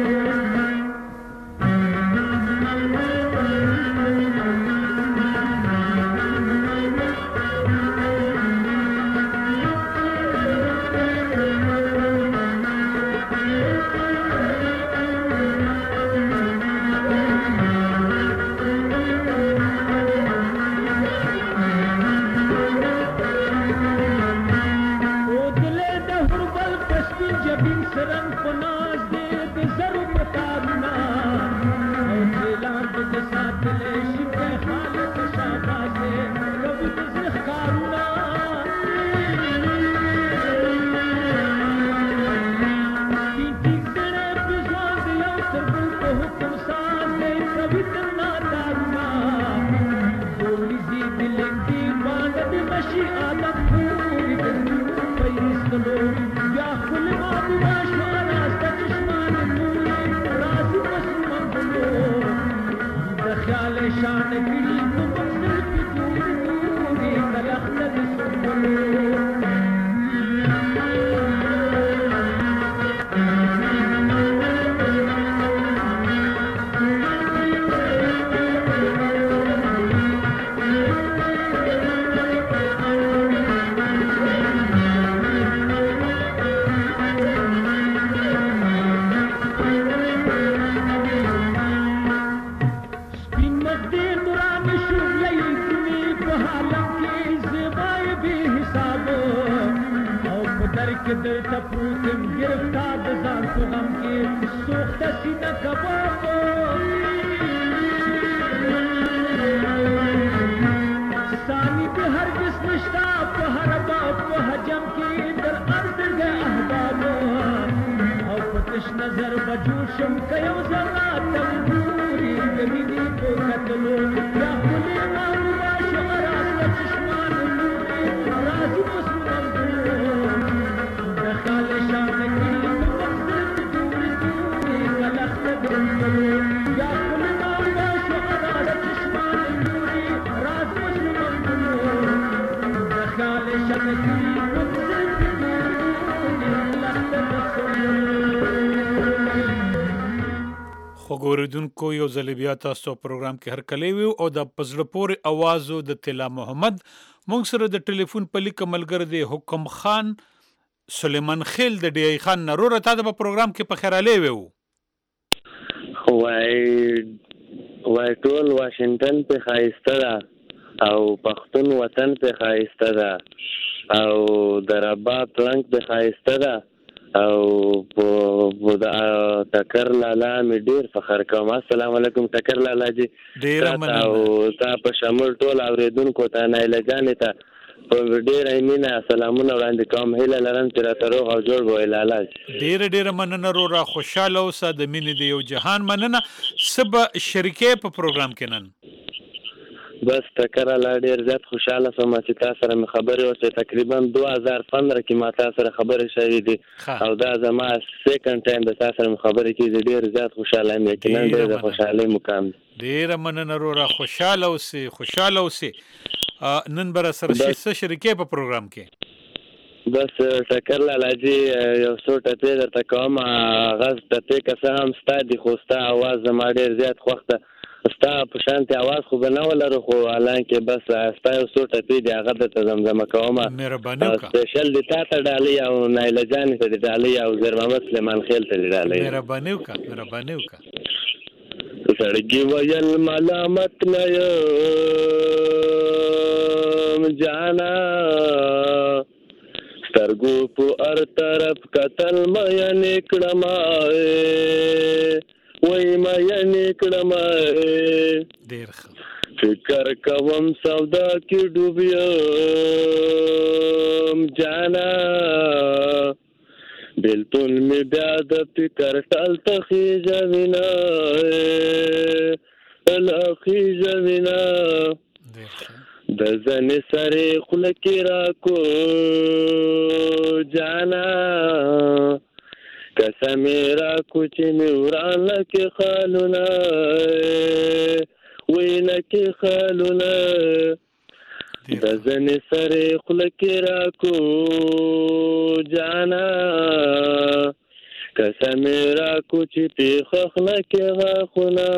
خګوریدونکو یو ځل بیا تاسو پروګرام کې هر کلی وي او د پزړه پورې اوازو د طلا محمد مونږ سره د ټلیفون په لیک ملګری دی حکم خان سلیمان خیل د ډی ای خان نرور ته د پروګرام کې په خیراله وي وای وای ټول واشنگټن په خایسته ده او پښتون وطن په خایسته ده او دراباد پلنګ په خایسته ده او په د ټکر لالا مې ډیر فخر کوم. السلام علیکم ټکر لالا جی. ډیر مننه. او تا په شمول ټول اوریدونکو ته نایله جانې ته په ډیر ایمینه سلامونه وړاندې کوم. هیله لرم چې راته روغ او جوړ به لالا جی. ډیر ډیر مننه رورا خوشاله اوسه د مینې د یو جهان مننه. سبا شریکې په پروګرام کې نن بس ټکر لا ډیر زیات خوشاله سوم چې تاسو سره مې خبرې وکړې. تقریبا دوه هزار پندره کې ما تاسو سره خبرې شوې دي او دا زما سیکنډ ټایم د تاسو سره خبرې کېږي. ډیر زیات خوشاله یم یقینا ډیر د خوشحالۍ مقام دی. ډیر مننه رورا خوشاله اوسې خوشاله اوسې. نن بر سره څه شریکې په پروګرام کې بس ټکر لالا جی یو څو ټپې درته کوم. غږ ټپې که څه هم ستا دي خو ستا اواز زما ډیر زیات خوښ ده. ستا په شانتي اواز خو به نه ولرو خو حالانکه بس ستا یو څو ټپې دي هغه درته زمزمه کومه. مهرباني وکړه. سپیشل د تا ته ډالۍ او نایله جانې ته د ډالۍ او زیر محمد سلیمان خیل ته د ډالۍ. مهرباني وکړه مهرباني وکړه. سړګي ویل ملامت نه یم جانا سترګو په هر طرف قتل مې نکړم وای ما یعنی کړم ډیر فکر کوم سودا کې ډوبیم جانا بلتون می بیا د فکر ټال تخیجه وینا الاخیجه وینا د زنې سره خوله کې راکو جانا کسمې راکو چې مې وران لکې خالونه وینا کې خالونه د زنې سره خوله کې راکو جانا کسمې راکو چې پیخه خوله کې غاښونه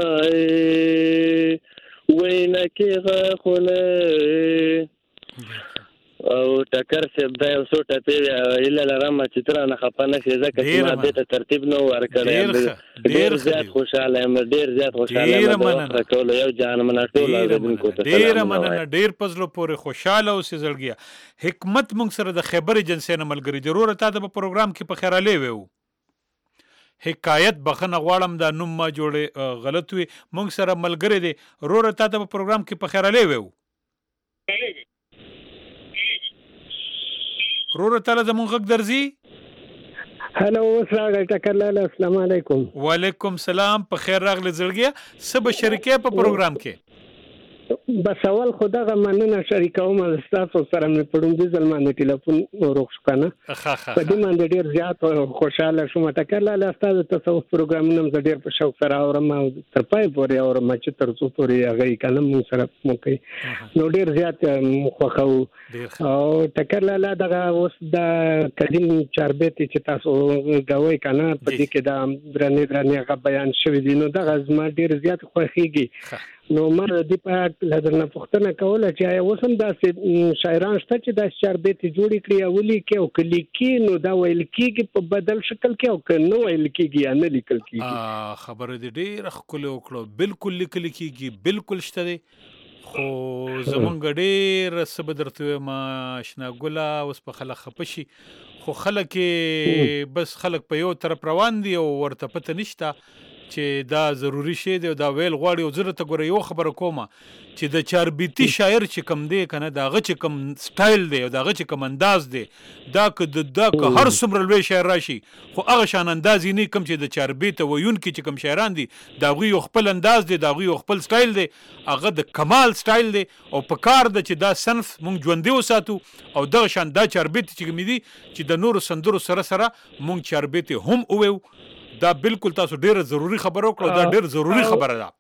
وینا کې غاښونه او ټکر صاحب دا یو څو ټپې هیله لرم چې ته رانه خفه نه شې ځکه چې ما دې ته ترتیب نه ورکړی ډېر زیات خوشحاله یم ډېر زیات خوشحاله یم د وخت راکولو یو جانمنه ټولو اورېدونکو ته ډېره مننه ډېر په زړه پورې خوشحاله اوسې زړګیه حکمت موږ سره د خیبر ایجنسۍ نه ملګري دي وروره تا ته په پروګرام کې په خیرالی ویو حکایت بخنه غواړم دا نوم ما جوړې غلط وي موږ سره ملګری دی وروره تا ته په پروګرام کې په خیرالی ویو وروره تعالی زمونږ غږ درځي هلو اوس راغی ټکر لاله السلام علیکم وعلیکم سلام په خیر راغلی زړګیه څه به شریکې په پروګرام کې بس اول خو دغه مننه شریکوم ستاسو سره مې په لومړي ځل باندې ټلیفون روغ شو که نه په دې باندې ډېر زیات خوشحاله شوم ټکر لاله ستا د تصوف پروګرامونه زه ډېر په شوق سره اورم او تر پای پورې اورم چې تر څو پورې هغه یې که نه مونږ سره مو کوي نو ډېر زیات خوښوو او ټکر لاله دغه اوس د قدیم چاربیتې چې تاسو کوئ که نه په دې کې دا درنې درنې هغه بیان شوي دي نو دغه زما ډېر زیات خوښېږي نو ما د دې په اړه درنه پوښتنه کوله چې آیا اوس هم داسې شاعران شته چې داسې چاربیتې جوړې کړي او ولیکي او که لیکي نو دا ویل کېږي په بدل شکل کې او که نه ویل کېږي یا نه لیکل کېږي خبره دې ډېره ښکلې وکړه بالکل لیکل کېږي بالکل شته دی خو زمونږ ډېر څه به درته ووایم اشنا ګله اوس په خلک خفه شي خو خلک بس خلک په یو طرف روان دي او ورته پته نشته چې دا ضروري شی دی او دا ویل غواړي او زه درته ګوره یو خبره کومه چې د چاربیتي شاعر چې کم دی که نه د هغه چې کم سټایل دی او د هغه چې کم انداز دی دا که دا که هر څومره لوی شاعر راشي خو هغه شان انداز یې نه کم چې د چاربیته ویونکي چې کم شاعران دي د هغوی یو خپل انداز دی د هغوی یو خپل سټایل دی هغه د کمال سټایل دی او په کار ده چې دا صنف مونږ ژوندی وساتو او دغه شان دا چاربیتې چې کومې دي چې د نورو سندرو سره سره مونږ چاربیتې هم وویو دا بالکل تاسو ډیره ضروری خبره وکړه دا ډیره ضروری خبره ده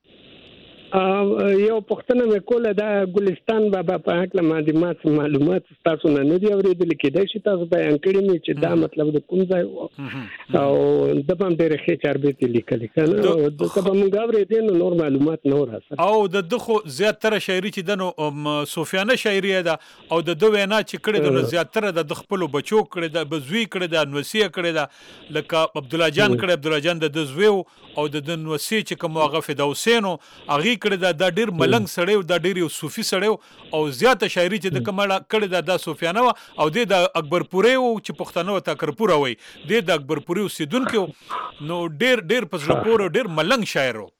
یو پوښتنه مې کوله دا ګلستان بابا په هکله باندې ما معلومات تاسو نه نه دي اورېدلي کېدای شي تاسو بیان کړي مې چې دا مطلب د کوم ځای او د به هم ډېرې ښې چاربیتې لیکلې که نه دلته به مونږ اورېدې نو نور معلومات نه و راسره او د ده خو زیاتره شاعري چې ده نو صوفیانه شاعري ده او د ده وینا چې کړې ده نو زیاتره د ده خپلو بچو کړې ده به زوی کړې ده نوسي یې کړې ده لکه عبدالله جان کړې عبدالله جان د ده زوی او د ده نوسي چې کوم هغه فدوسین و هغې کړې ده دا ډېر ملنګ سړی و دا ډېر یو صوفي سړی و او زیاته شاعري چې د کومه کړې ده دا صوفیانه وه او دې د اکبرپورې و چې پښتانه ورته اکرپوره وایي دې د اکبرپورې اوسېدونکی و نو ډېر ډېر په زړه پورې ډېر ملنګ شاعر و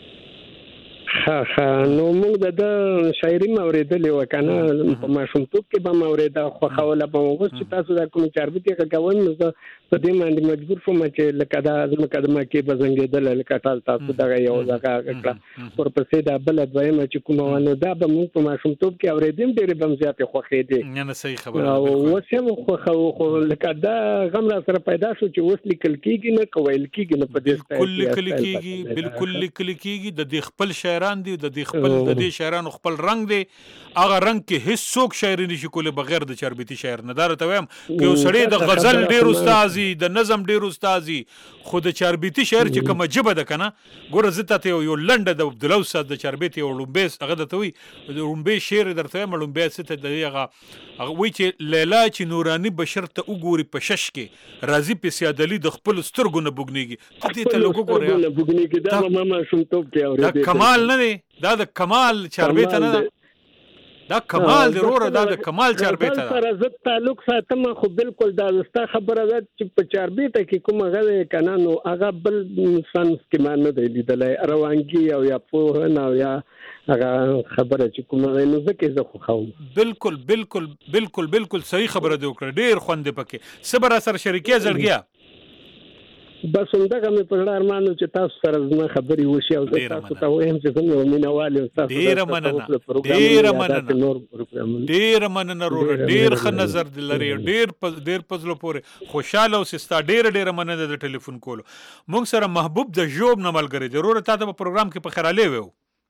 ښه ښه نو موږ د ده شاعري مې اورېدلې وه که نه په ماشومتوب کې به مې اورېده خوښوله به مې اوس چې تاسو دا کومې چاربیتې کوئ نو زه په دې باندې مجبور شوم چې لکه دا ځمکه د مکې به زنګېدله لکه ټال تاسو دغه یو دغه کړه ورپسې دا بله دویمه چې کومه وه نو دا به موږ په ماشومتوب کې اورېدې هم ډېرې به هم زیاتې خوښېدې او اوس یې هم خوښوو خو لکه دا غم را سره پیدا شو چې اوس لیکل کېږي نه که ویل کېږي نه په دې بالکل لیکل کېږي بالکل لیکل کېږي د دې خپل شاعران دي د دې خپل د دې شاعرانو خپل رنګ دی هغه رنګ کې هیڅ څوک شاعري نشي کولی بغیر د چاربیتي شاعر نه دا راته وایم که یو سړی د غزل ډېر استاد وي د نظم ډېر استاد وي خو د چاربیتي شاعر چې کومه ژبه ده که نه ګوره زه تاته یو لنډه د عبدالله استاد د چاربیتې یو لومبی هغه درته وایي لومبی شعر یې درته وایم لومبی څه ته د هغه هغه وایي چې لیلا چې نوراني بشر ته وګوري په شش کې راځي په سیادلي د خپلو سترګو نه بوږنېږي ته دې ته لږ وګوره دا کمال نه دی دا د کمال چاربیته نه ده دا کمال دی وروره دا د کمال چاربیته ده سره زه تعلق ساتم خو بالکل دا ستا خبره ده چې په چاربیته کې کوم هغه دی که نه نو هغه بل انسان سکیما نه دی لیدلی روانګي او یا پوهنه او یا هغه خبره چې کومه دی نو ځکه زه خوښوم بالکل بالکل بالکل بالکل صحیح خبره دې وکړه ډېر خوند دی پکې څه به راسره شریکې زړګیه بس همدغه مې په زړه ارمان و چې تاسو سره زما خبرې وشي او زه تاسو ته وایم چې زه یو مینهوال یم ستاسو ډېره مننه ډېره مننه ډېره مننه وروره ډېر ښه نظر لري ډېر ډېر په زړه پورې خوشحاله اوسې ستا ډېره ډېره مننه د ټلیفون کولو موږ سره محبوب د ژوب نه ملګری دی وروره تا ته په پروګرام کې په خیرالی ویو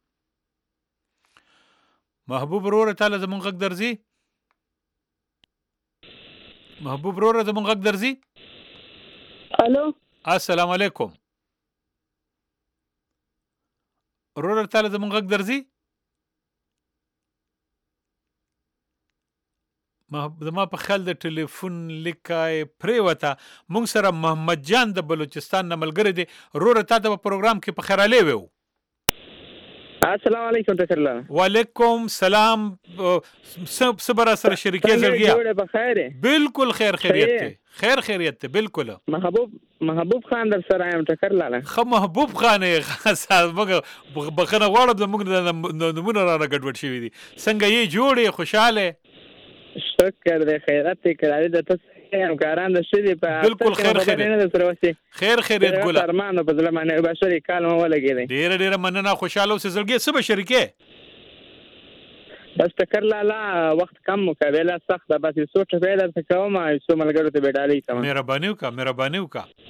محبوب وروره تا له زمونږ غږ درځي محبوب وروره زمونږ غږ درځي الو السلام علیکم وروره تا له زمونږ غږ درځي زما په خیال د ټلیفون لیکای پرېوته موږ سره محمد جان د بلوچستان نه ملګری دی وروره تا ته په پروګرام کې په خیرالی ویو السلام علیکم ټکرلاله وعلیکم سلام څه به راسره شریکې زړګیه بالکل خیر خیریت دی خیر خیریت دی بالکل محبوب محبوب خان در سره یم ټکرلاله ښه محبوب خان یې موږ بخښنه غواړم زموږ نومونه رانه ګډوډ شوي دي څنګه یې جوړې خوشحاله شکر دی خیرات دی کړی د تاسو همکاران د شدي په بالکل خیر خیریت خیر خیریت ګل ارمان په ځل باندې بشری کال مو ولګی ډیر ډیر مننه خوشاله اوسې زړګي څه به شریکې بس ټکر لاله وخت کم مقابله سخت ده بس سوچ پیدا کوم چې ملګرو ته بیډالي کوم مهرباني وکړه مهرباني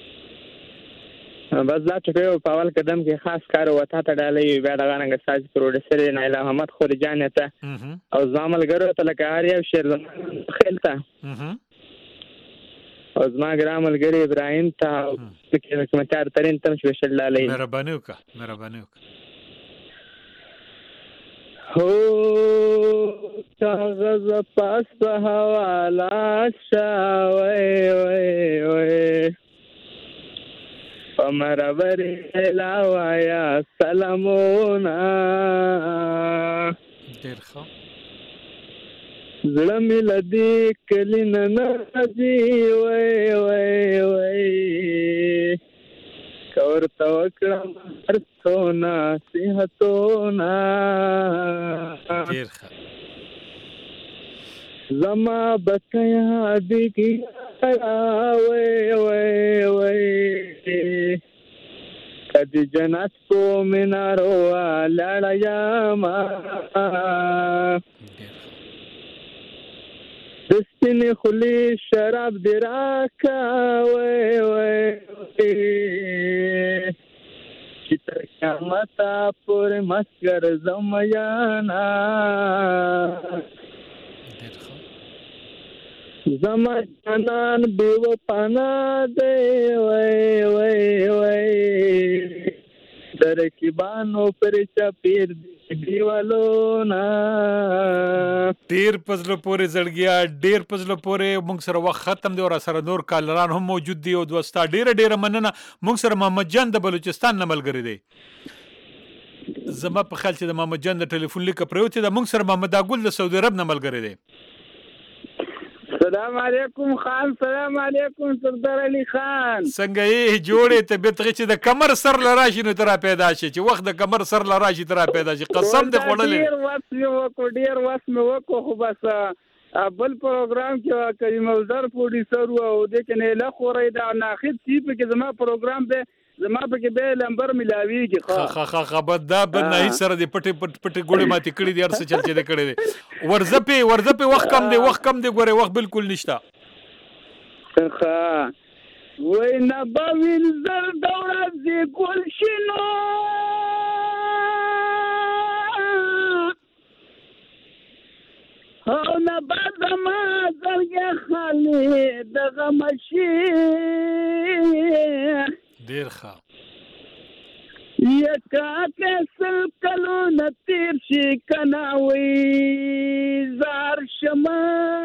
وکړه بس دا چې په اول قدم کې خاص کار وته ته ډالې بیا دغه رنګ ساز پروډوسر نایلا محمد خورجان ته او زما ملګرو ته لکه هر یو شعر خلته او زما ګرام ملګری ابراهیم ته د کومتار ترين تم سپیشل لاله مهرباني وکړه مهرباني وکړه هو کاغذ پاس په حواله شاوي وي وي پمروري لاوایا سلامونه ډیر ښه زړه مې لدی کلی نه نازي وای وای وای کور تو کړم هر څونه صحتونه ډیر ښه زما بکیا دی کی وای وای وای کدی جنت کو مینارو لاړیا ما دستنی خلی شراب دی راکا وی وی وی چی تر قیامتا پوری مسگر زمیانا زما جانان بیو پانا دے وی وی وی در کی بانو پر چپیر دی دیوالونا ډیر پزله پورې زړګیا ډیر پزله پورې موږ سره وخت ختم دی او سره نور کالران هم موجود دي او دوستا ډیر ډیر مننه موږ سره محمد جان د بلوچستان نه ملګری دی زما په خیال چې د محمد جان د ټلیفون لیک پروتې د موږ سره محمد اګل د سعودي عرب نه ملګری دی السلام علیکم خان سلام علیکم سردار علي خان څنګه یې جوړې طبیعت چې د کمر سر لراشي نو ترا پیدا شي چې وخت د کمر سر لراشي ترا پیدا شي قسم دې خوړلې ډیر وخت مې وکړ ډیر وخت مې وکړ خو بس بل پروګرام کې کریم الزر پروډوسر او د کنه له خورې دا ناخد سی په کې زما پروګرام به زما په کې به لمبر ملاويږي خا خا خبر دا بد نه سره دې پټي پټي ګوړې ماتې کړې دي ارڅ چل چې دې کړې دي ورزپې ورزپې وخت کم دی وخت کم دی ګوره وخت بالکل نشته ښه وای نه باویل زر دوړه دې ګل شنو او نه بازما زرګه خالي دغه مشي ډیر ښه یکا کسل کلو نتیر شي کناوي زار شما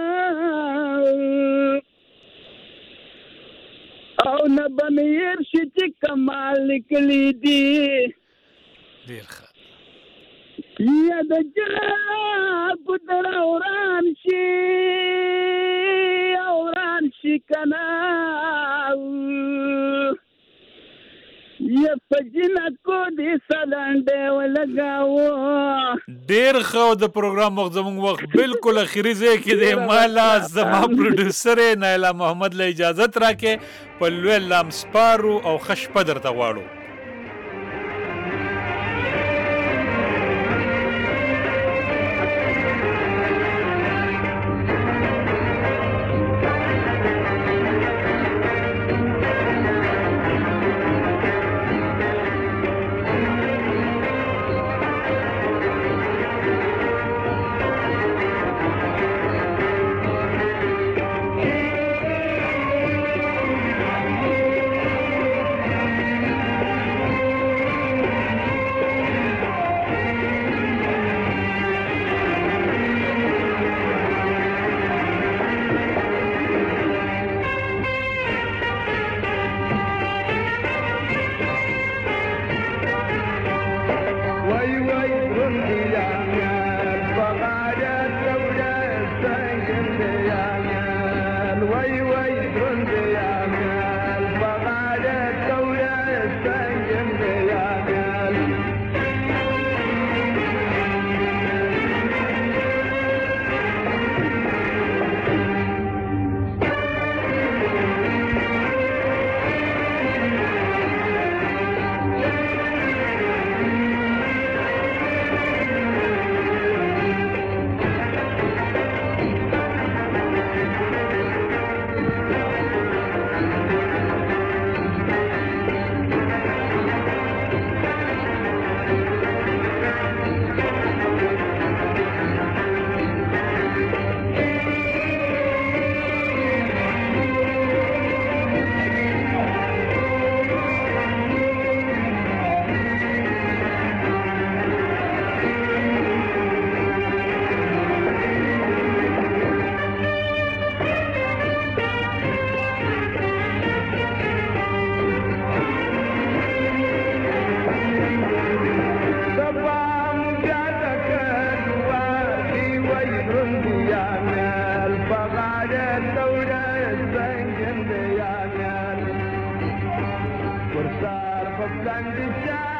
او نه بمیر شي چې کمال نکلی دي ډیر ښه یا د جا پتر اوران شي اوران شي کنا یا پجنا کو دی سلانډه ولګاو. ډیر خو د پروګرام وخت زموږ وخت بالکل اخیری ځای کې دی. مالا زما پروډوسر نایلا محمد له اجازه راکې په لوی لام سپارو او خش پدر ته غواړو. Por estar por